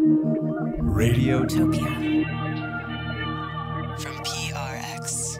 Radiotopia. From PRX.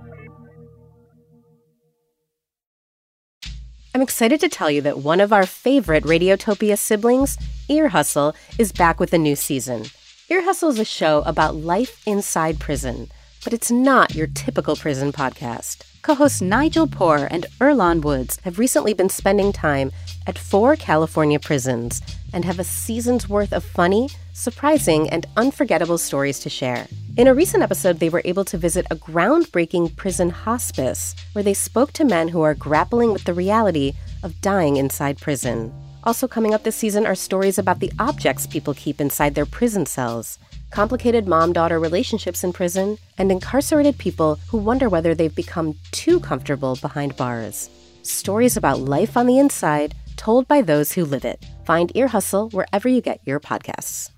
I'm excited to tell you that one of our favorite Radiotopia siblings, Ear Hustle, is back with a new season. Ear Hustle is a show about life inside prison, but it's not your typical prison podcast. Co-hosts Nigel Poor and Earlonne Woods have recently been spending time at 4 California prisons and have a season's worth of funny, surprising, and unforgettable stories to share. In a recent episode, they were able to visit a groundbreaking prison hospice where they spoke to men who are grappling with the reality of dying inside prison. Also coming up this season are stories about the objects people keep inside their prison cells, complicated mom-daughter relationships in prison, and incarcerated people who wonder whether they've become too comfortable behind bars. Stories about life on the inside, told by those who live it. Find Ear Hustle wherever you get your podcasts.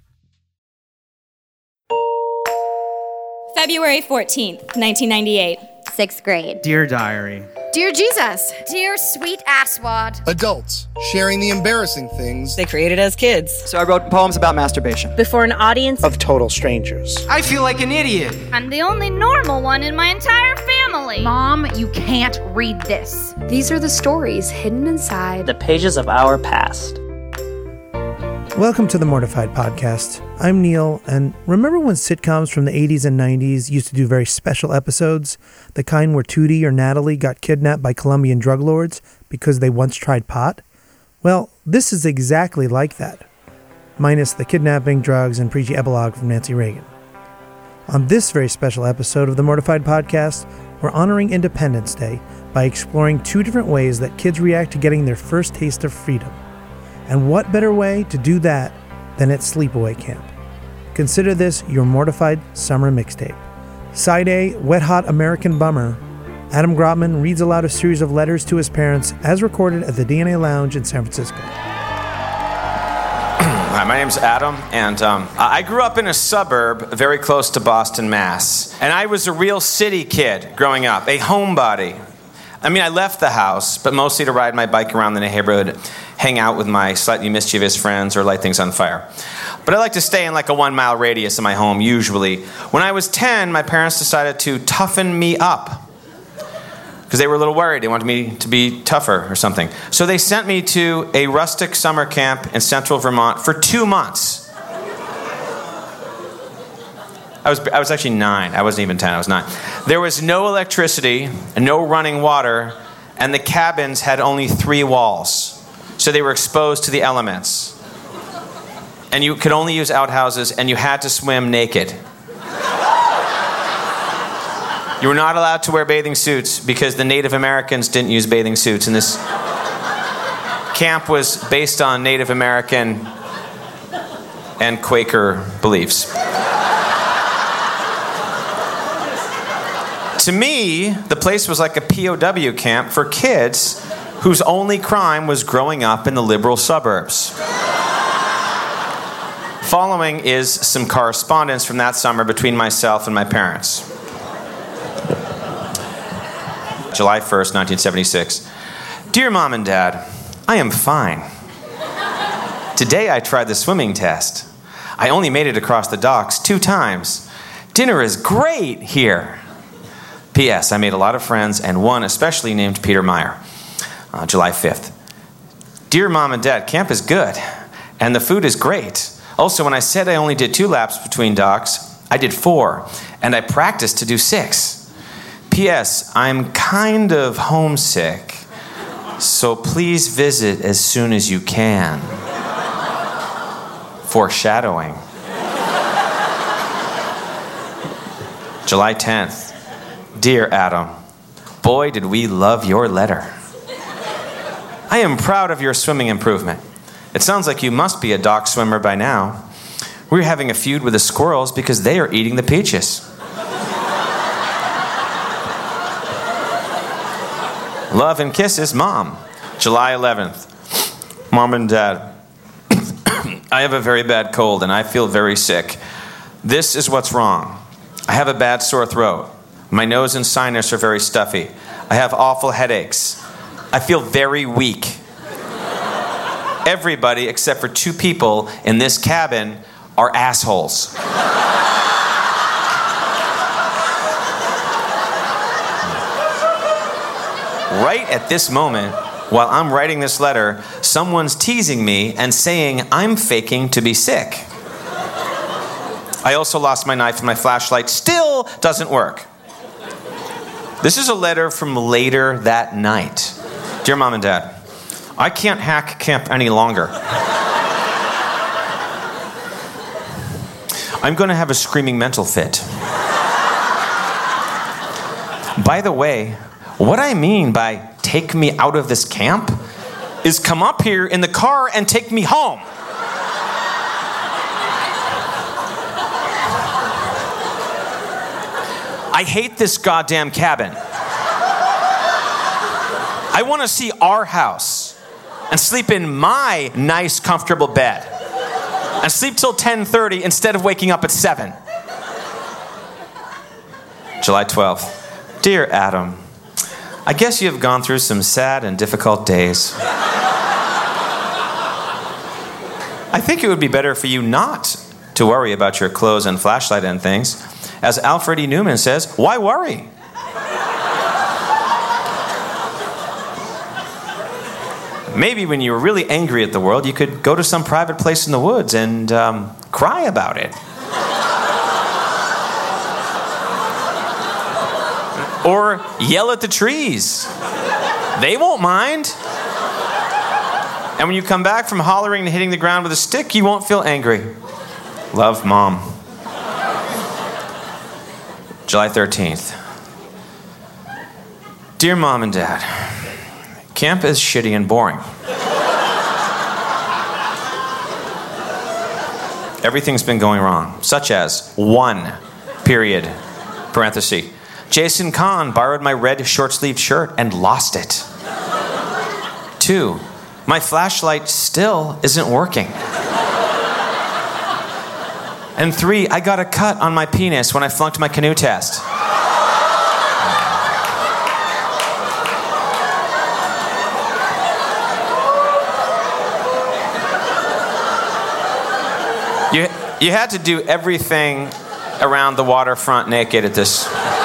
February 14th, 1998. 6th grade. Dear Diary. Dear Jesus. Dear sweet asswad. Adults sharing the embarrassing things they created as kids. So I wrote poems about masturbation. Before an audience of total strangers. I feel like an idiot. I'm the only normal one in my entire family. Mom, you can't read this. These are the stories hidden inside the pages of our past. Welcome to the Mortified Podcast. I'm Neil, and remember when sitcoms from the 80s and 90s used to do very special episodes? The kind where Tootie or Natalie got kidnapped by Colombian drug lords because they once tried pot? Well, this is exactly like that, minus the kidnapping, drugs, and preachy epilogue from Nancy Reagan. On this very special episode of the Mortified Podcast, we're honoring Independence Day by exploring 2 different ways that kids react to getting their first taste of freedom. And what better way to do that than at sleepaway camp? Consider this your Mortified Summer Mixtape. Side A, Wet Hot American Bummer. Adam Grotman reads aloud a series of letters to his parents as recorded at the DNA Lounge in San Francisco. Hi, my name's Adam, and I grew up in a suburb very close to Boston, Mass. And I was a real city kid growing up, a homebody. I mean, I left the house, but mostly to ride my bike around the neighborhood, hang out with my slightly mischievous friends, or light things on fire. But I like to stay in like a 1-mile radius of my home, usually. When I was 10, my parents decided to toughen me up because they were a little worried. They wanted me to be tougher or something. So they sent me to a rustic summer camp in central Vermont for 2 months. I was actually 9. I wasn't even 10. I was 9. There was no electricity, no running water, and the cabins had only 3 walls. So they were exposed to the elements. And you could only use outhouses, and you had to swim naked. You were not allowed to wear bathing suits because the Native Americans didn't use bathing suits, and this camp was based on Native American and Quaker beliefs. To me, the place was like a POW camp for kids whose only crime was growing up in the liberal suburbs. Following is some correspondence from that summer between myself and my parents. July 1st, 1976. Dear Mom and Dad, I am fine. Today I tried the swimming test. I only made it across the docks 2 times. Dinner is great here. P.S. I made a lot of friends, and one especially named Peter Meyer. July 5th. Dear Mom and Dad, camp is good, and the food is great. Also, when I said I only did 2 laps between docks, I did 4, and I practiced to do 6. P.S. I'm kind of homesick, so please visit as soon as you can. Foreshadowing. July 10th. Dear Adam, boy, did we love your letter. I am proud of your swimming improvement. It sounds like you must be a dock swimmer by now. We're having a feud with the squirrels because they are eating the peaches. Love and kisses, Mom. July 11th. Mom and Dad, I have a very bad cold and I feel very sick. This is what's wrong. I have a bad sore throat. My nose and sinus are very stuffy. I have awful headaches. I feel very weak. Everybody except for 2 people in this cabin are assholes. Right at this moment, while I'm writing this letter, someone's teasing me and saying I'm faking to be sick. I also lost my knife and my flashlight still doesn't work. This is a letter from later that night. Dear Mom and Dad, I can't hack camp any longer. I'm going to have a screaming mental fit. By the way, what I mean by take me out of this camp is come up here in the car and take me home. I hate this goddamn cabin. I want to see our house and sleep in my nice, comfortable bed and sleep till 10:30 instead of waking up at 7. July 12th. Dear Adam, I guess you have gone through some sad and difficult days. I think it would be better for you not to worry about your clothes and flashlight and things. As Alfred E. Newman says, why worry? Maybe when you were really angry at the world, you could go to some private place in the woods and cry about it. Or yell at the trees. They won't mind. And when you come back from hollering and hitting the ground with a stick, you won't feel angry. Love, Mom. July 13th. Dear Mom and Dad, camp is shitty and boring. Everything's been going wrong, such as 1, period, parenthesis. Jason Kahn borrowed my red short-sleeved shirt and lost it. 2, my flashlight still isn't working. And 3, I got a cut on my penis when I flunked my canoe test. You had to do everything around the waterfront naked at this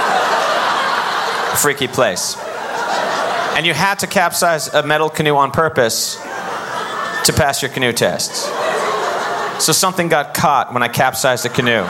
freaky place. And you had to capsize a metal canoe on purpose to pass your canoe tests. So something got caught when I capsized the canoe.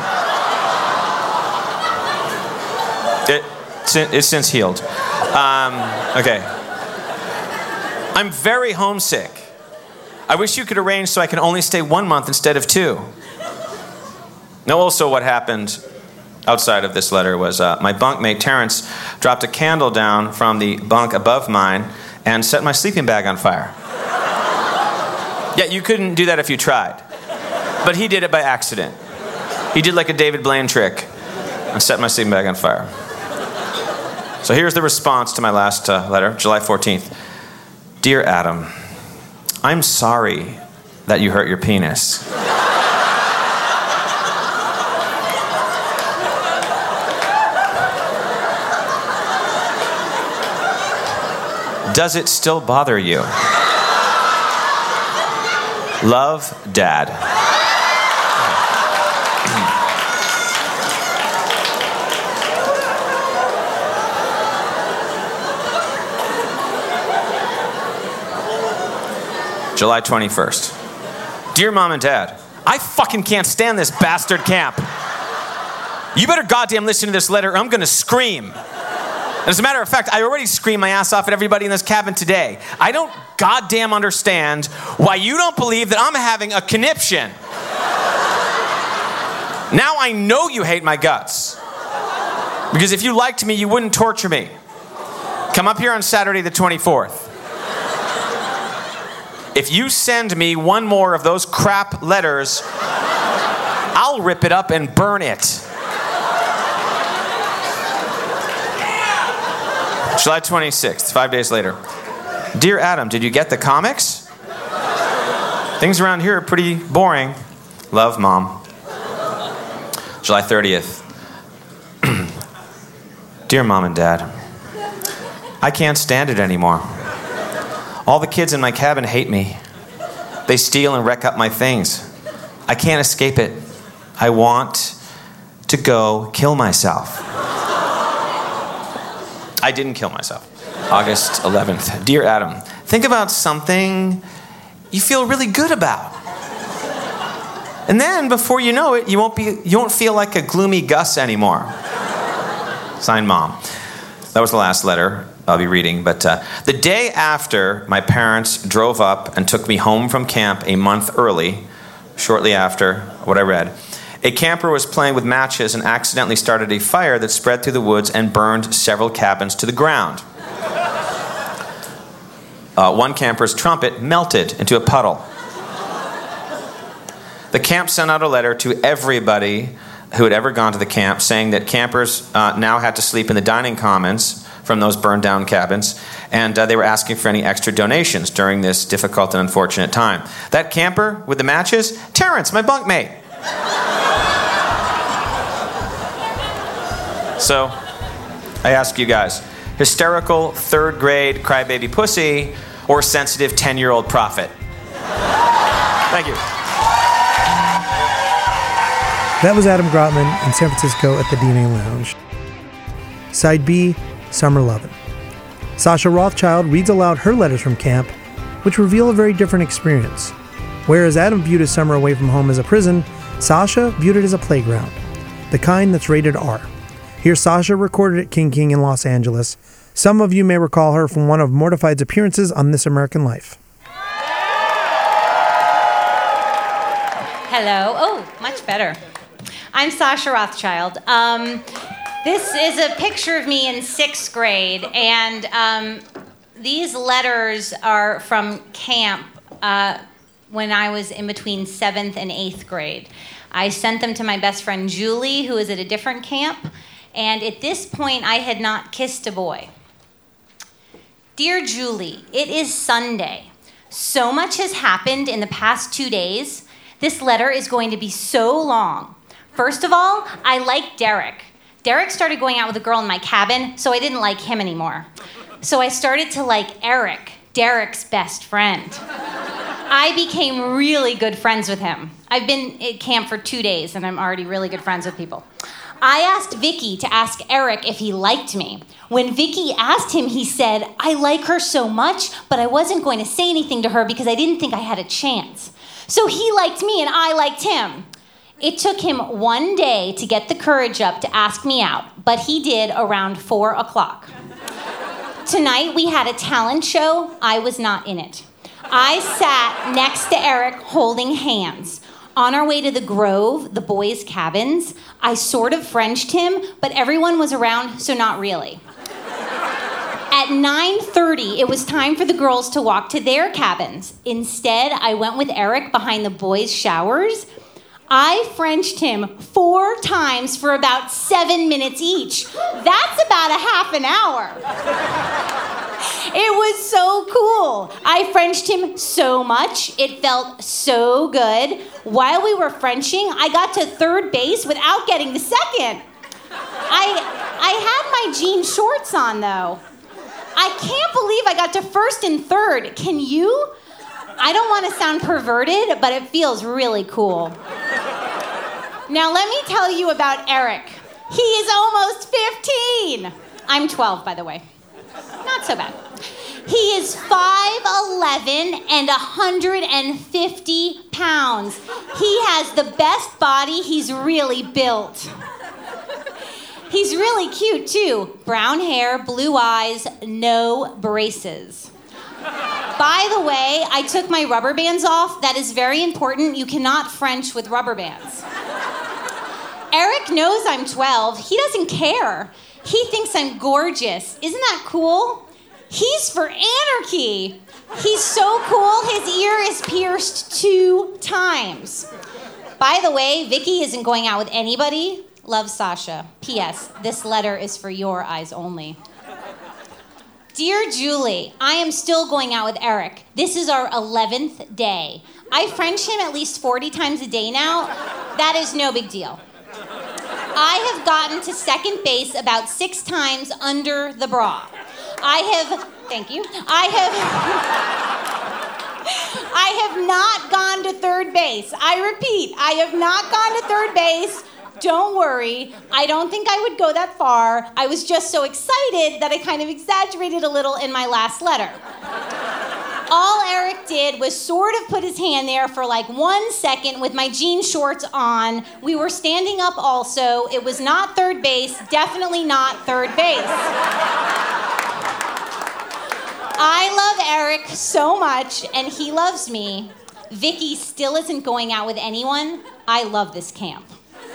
It's since healed. Okay. I'm very homesick. I wish you could arrange so I can only stay 1 month instead of 2. Now, also what happened outside of this letter was my bunkmate Terrence dropped a candle down from the bunk above mine and set my sleeping bag on fire. Yeah, you couldn't do that if you tried. But he did it by accident. He did like a David Blaine trick and set my sleeping bag on fire. So here's the response to my last letter, July 14th. Dear Adam, I'm sorry that you hurt your penis. Does it still bother you? Love, Dad. July 21st. Dear Mom and Dad, I fucking can't stand this bastard camp. You better goddamn listen to this letter or I'm gonna scream. As a matter of fact, I already screamed my ass off at everybody in this cabin today. I don't goddamn understand why you don't believe that I'm having a conniption. Now I know you hate my guts. Because if you liked me, you wouldn't torture me. Come up here on Saturday the 24th. If you send me one more of those crap letters, I'll rip it up and burn it. July 26th, 5 days later. Dear Adam, did you get the comics? Things around here are pretty boring. Love, Mom. July 30th. Dear Mom and Dad, I can't stand it anymore. All the kids in my cabin hate me. They steal and wreck up my things. I can't escape it. I want to go kill myself. I didn't kill myself. August 11th. Dear Adam, think about something you feel really good about. And then, before you know it, you won't feel like a gloomy Gus anymore. Signed, Mom. That was the last letter I'll be reading. But the day after my parents drove up and took me home from camp a month early, shortly after what I read, a camper was playing with matches and accidentally started a fire that spread through the woods and burned several cabins to the ground. One camper's trumpet melted into a puddle. The camp sent out a letter to everybody who had ever gone to the camp saying that campers now had to sleep in the dining commons from those burned down cabins, and they were asking for any extra donations during this difficult and unfortunate time. That camper with the matches, Terrence, my bunkmate. So, I ask you guys, hysterical third grade crybaby pussy or sensitive 10-year-old prophet? Thank you. That was Adam Grotman in San Francisco at the DNA Lounge. Side B, Summer Lovin'. Sasha Rothschild reads aloud her letters from camp, which reveal a very different experience. Whereas Adam viewed his summer away from home as a prison, Sasha viewed it as a playground, the kind that's rated R. Here's Sasha recorded at King King in Los Angeles. Some of you may recall her from one of Mortified's appearances on This American Life. Hello. Oh, much better. I'm Sasha Rothschild. This is a picture of me in 6th grade, and these letters are from camp when I was in between 7th and 8th grade. I sent them to my best friend Julie, who is at a different camp, and at this point I had not kissed a boy. Dear Julie, it is Sunday. So much has happened in the past 2 days. This letter is going to be so long. First of all, I like Derek. Derek started going out with a girl in my cabin, so I didn't like him anymore. So I started to like Eric, Derek's best friend. I became really good friends with him. I've been at camp for 2 days, and I'm already really good friends with people. I asked Vicky to ask Eric if he liked me. When Vicky asked him, he said, I like her so much, but I wasn't going to say anything to her because I didn't think I had a chance. So he liked me, and I liked him. It took him 1 day to get the courage up to ask me out, but he did around 4 o'clock. Tonight, we had a talent show. I was not in it. I sat next to Eric holding hands. On our way to the Grove, the boys' cabins, I sort of Frenched him, but everyone was around, so not really. At 9:30, it was time for the girls to walk to their cabins. Instead, I went with Eric behind the boys' showers. I Frenched him 4 times for about 7 minutes each. That's about a half an hour. It was so cool. I Frenched him so much. It felt so good. While we were Frenching, I got to third base without getting to second. I had my jean shorts on, though. I can't believe I got to first and third. Can you? I don't want to sound perverted, but it feels really cool. Now let me tell you about Eric. He is almost 15. I'm 12, by the way. Not so bad. He is 5'11" and 150 pounds. He has the best body. He's really built. He's really cute, too. Brown hair, blue eyes, no braces. By the way, I took my rubber bands off. That is very important. You cannot French with rubber bands. Eric knows I'm 12. He doesn't care. He thinks I'm gorgeous. Isn't that cool? He's for anarchy. He's so cool, his ear is pierced 2 times. By the way, Vicky isn't going out with anybody. Love, Sasha. P.S. This letter is for your eyes only. Dear Julie, I am still going out with Eric. This is our 11th day. I French him at least 40 times a day now. That is no big deal. I have gotten to second base about 6 times under the bra. Thank you. I have not gone to third base. I repeat, I have not gone to third base. Don't worry. I don't think I would go that far. I was just so excited that I kind of exaggerated a little in my last letter. All Eric did was sort of put his hand there for like 1 second with my jean shorts on. We were standing up also. It was not third base, definitely not third base. I love Eric so much, and he loves me. Vicky still isn't going out with anyone. I love this camp.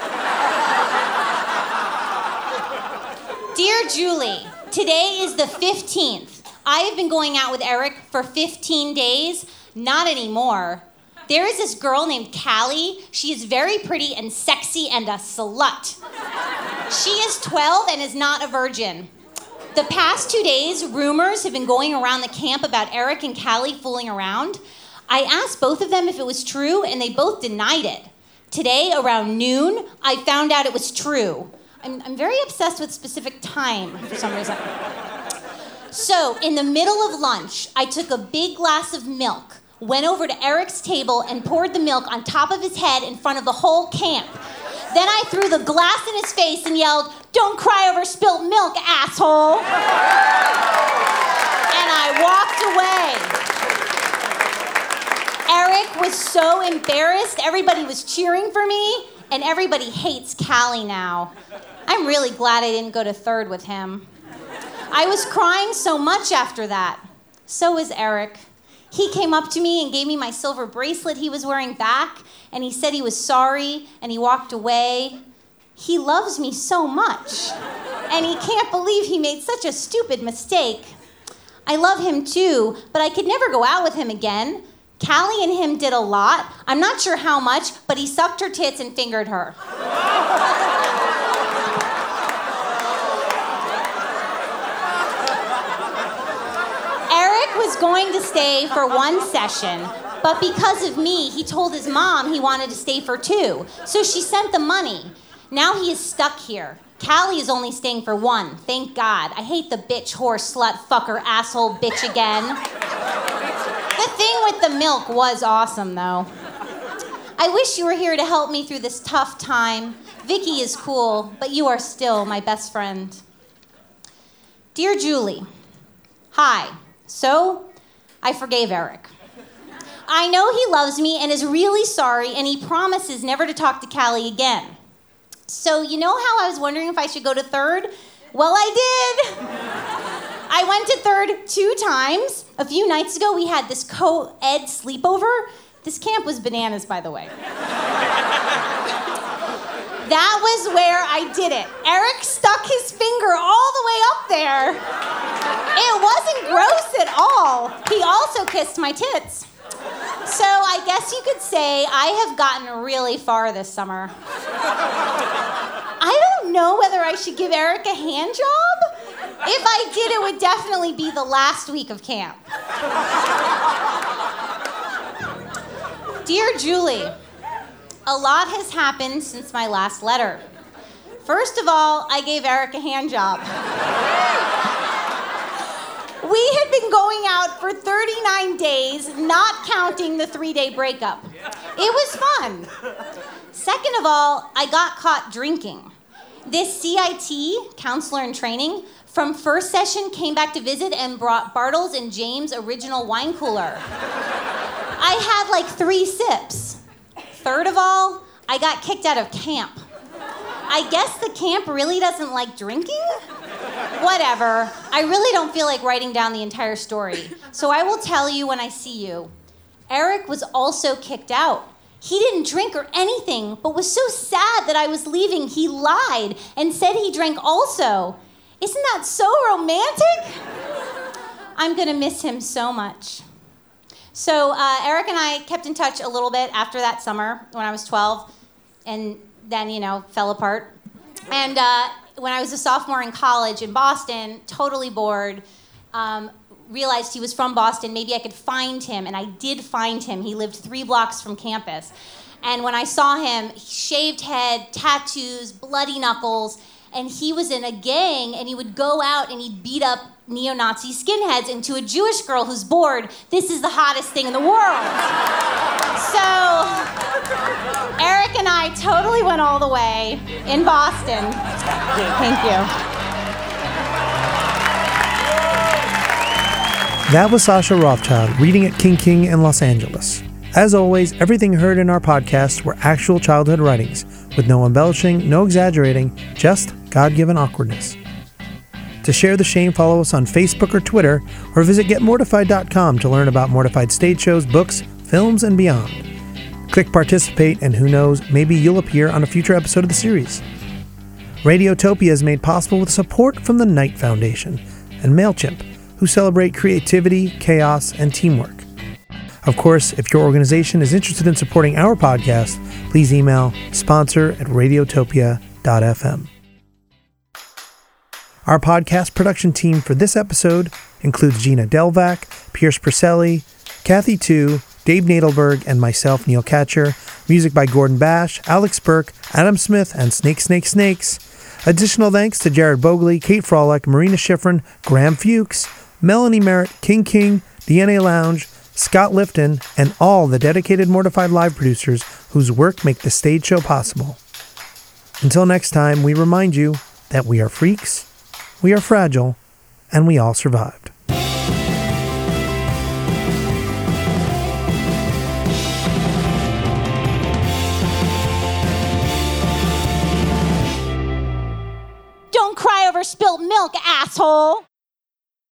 Dear Julie, today is the 15th. I have been going out with Eric for 15 days. Not anymore. There is this girl named Callie. She is very pretty and sexy and a slut. She is 12 and is not a virgin. The past 2 days, rumors have been going around the camp about Eric and Callie fooling around. I asked both of them if it was true, and they both denied it. Today, around noon, I found out it was true. I'm very obsessed with specific time for some reason. So, in the middle of lunch, I took a big glass of milk, went over to Eric's table, and poured the milk on top of his head in front of the whole camp. Then I threw the glass in his face and yelled, "Don't cry over spilt milk, asshole!" And I walked away. Eric was so embarrassed. Everybody was cheering for me, and everybody hates Callie now. I'm really glad I didn't go to third with him. I was crying so much after that. So was Eric. He came up to me and gave me my silver bracelet he was wearing back, and he said he was sorry, and he walked away. He loves me so much, and he can't believe he made such a stupid mistake. I love him too, but I could never go out with him again. Callie and him did a lot. I'm not sure how much, but he sucked her tits and fingered her. Eric was going to stay for 1 session, but because of me, he told his mom he wanted to stay for 2, so she sent the money. Now he is stuck here. Callie is only staying for 1, thank God. I hate the bitch, whore, slut, fucker, asshole, bitch again. The thing with the milk was awesome, though. I wish you were here to help me through this tough time. Vicky is cool, but you are still my best friend. Dear Julie, hi. So, I forgave Eric. I know he loves me and is really sorry, and he promises never to talk to Callie again. So, you know how I was wondering if I should go to third? Well, I did. I went to third 2 times. A few nights ago, we had this co-ed sleepover. This camp was bananas, by the way. That was where I did it. Eric stuck his finger all the way up there. It wasn't gross at all. He also kissed my tits. So I guess you could say I have gotten really far this summer. I don't know whether I should give Eric a hand job. If I did, it would definitely be the last week of camp. Dear Julie, a lot has happened since my last letter. First of all, I gave Eric a hand job. We had been going out for 39 days, not counting the 3-day breakup. It was fun. Second of all, I got caught drinking. This CIT, counselor in training, from first session came back to visit and brought Bartles and James' original wine cooler. I had like 3 sips. Third of all, I got kicked out of camp. I guess the camp really doesn't like drinking? Whatever. I really don't feel like writing down the entire story, so I will tell you when I see you. Eric was also kicked out. He didn't drink or anything, but was so sad that I was leaving, he lied and said he drank also. Isn't that so romantic? I'm gonna miss him so much. So Eric and I kept in touch a little bit after that summer when I was 12, and then, fell apart. And when I was a sophomore in college in Boston, totally bored, realized he was from Boston, maybe I could find him, and I did find him. He lived 3 blocks from campus. And when I saw him, shaved head, tattoos, bloody knuckles, and he was in a gang, and he would go out and he'd beat up neo-Nazi skinheads into a Jewish girl who's bored. This is the hottest thing in the world. So Eric and I totally went all the way in Boston. Thank you. That was Sasha Rothschild reading at King King in Los Angeles. As always, everything heard in our podcast were actual childhood writings, with no embellishing, no exaggerating, just God-given awkwardness. To share the shame, follow us on Facebook or Twitter, or visit GetMortified.com to learn about Mortified stage shows, books, films, and beyond. Click participate, and who knows, maybe you'll appear on a future episode of the series. Radiotopia is made possible with support from the Knight Foundation and MailChimp, who celebrate creativity, chaos, and teamwork. Of course, if your organization is interested in supporting our podcast, please email sponsor@radiotopia.fm. Our podcast production team for this episode includes Gina Delvac, Pierce Purcelli, Kathy Tu, Dave Nadelberg, and myself, Neil Katcher. Music by Gordon Bash, Alex Burke, Adam Smith, and Snakes. Additional thanks to Jared Bogley, Kate Frolick, Marina Schifrin, Graham Fuchs, Melanie Merritt, King, DNA Lounge, Scott Lifton, and all the dedicated Mortified Live producers whose work make the stage show possible. Until next time, we remind you that we are freaks, we are fragile, and we all survived. Don't cry over spilt milk, asshole!